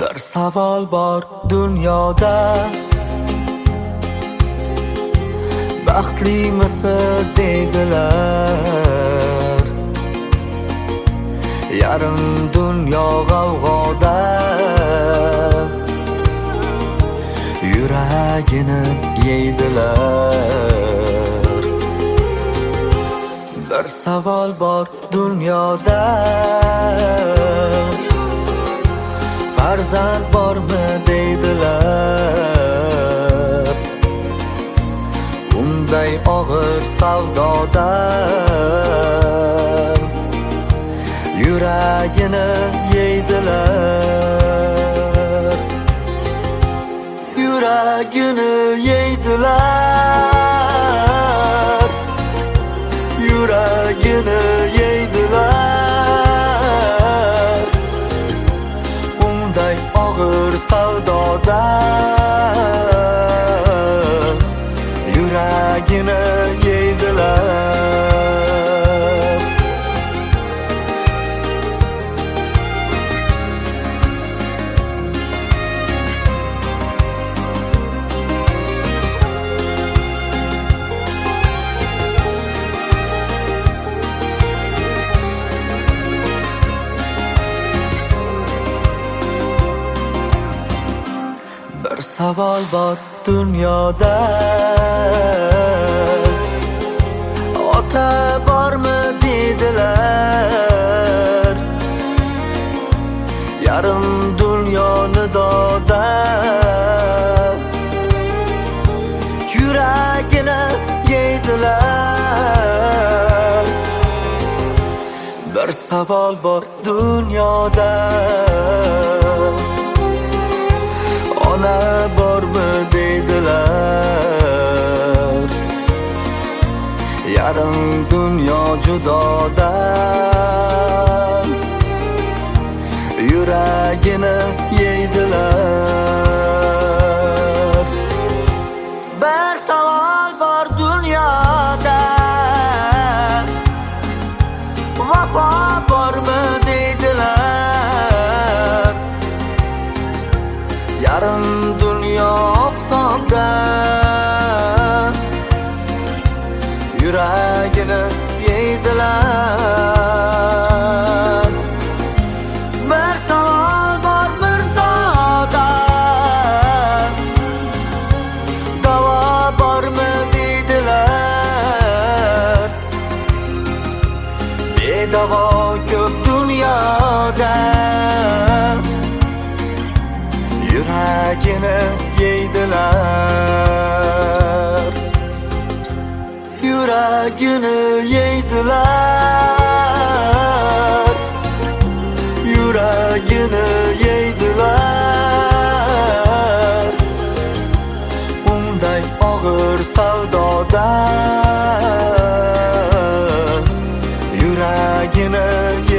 Bir savol bor dunyoda, baxtlimisiz deydilar. Yarim dunyo g'avg'oda, yuragini yeydilar. Bir savol bor dunyoda, farzand bormi deydilar. Bunday og'ir savdoda yuragini yeydilar. Yuragini yeydilar. Yuragini yeydilar. Bunday og'ir savdoda yuragini yeydilar. Bir savol bor dunyoda, ota bormi deydilar. Yarim dunyoni doda yuragini yeydilar. Bir savol bor dunyoda, ona bormi deydilar. Yarim dunyo judoda yuragini yeydilar. Bir savol bor dunyoda, vafo bormi deydilar. Yarim dunyo oftobda yuragini yeydilar. Bir savol bor mirzoda, davo bormi deydilar. Bedavo ko'p dunyoda yuragini yeydilar. Yuragini yeydilar. Yuragini yeydilar. Bunday og'ir savdoda yuragini